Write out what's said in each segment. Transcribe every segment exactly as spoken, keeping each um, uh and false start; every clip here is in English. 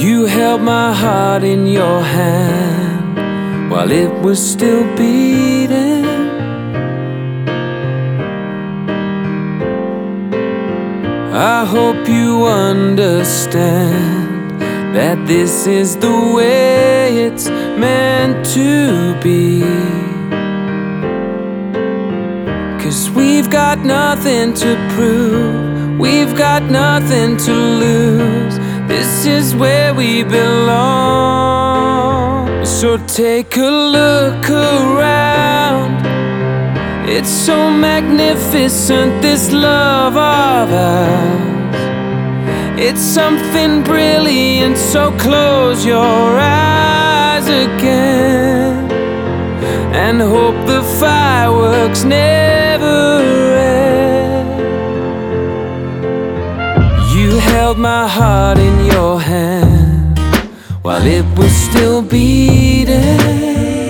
You held my heart in your hand while it was still beating. I hope you understand that this is the way it's meant to be. 'Cause we've got nothing to prove, we've got nothing to lose. This is where we belong. So take a look around. It's so magnificent, this love of ours. It's something brilliant, so close your eyes again and hope the fireworks never end. You held my heart in your hand while it was still beating.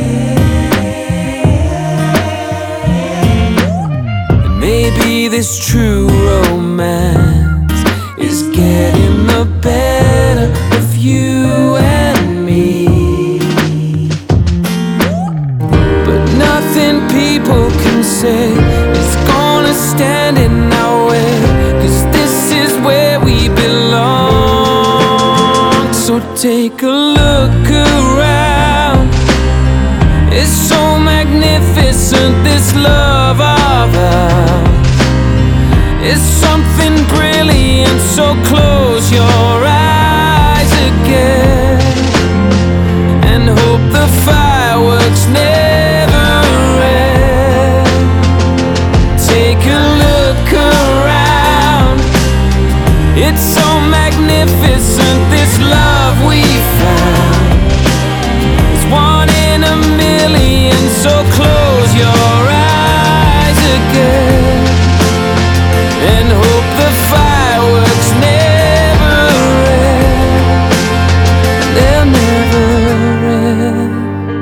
Maybe this true romance is getting the better of you and me. But nothing people can say is gonna stand in our way, 'cause this is where we belong. So take a look around. It's so magnificent, this love of ours. It's something brilliant, so close your eyes again and hope the fireworks never end. Take a look around. It's so magnificent, this love we found. It's one in a million, so close your eyes again and hope the fireworks never end. They'll never end.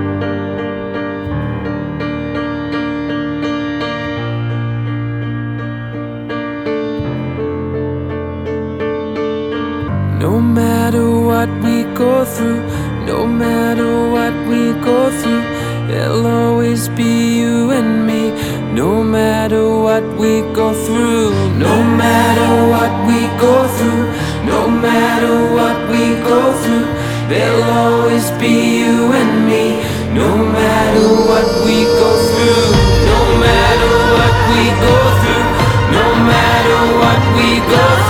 No matter what we go through, no matter what we go through, there'll always be you and me. No matter what we go through, no matter what we go through, no matter what we go through, there'll always be you and me. No matter what we go through, no matter what we go through, no matter what we go through.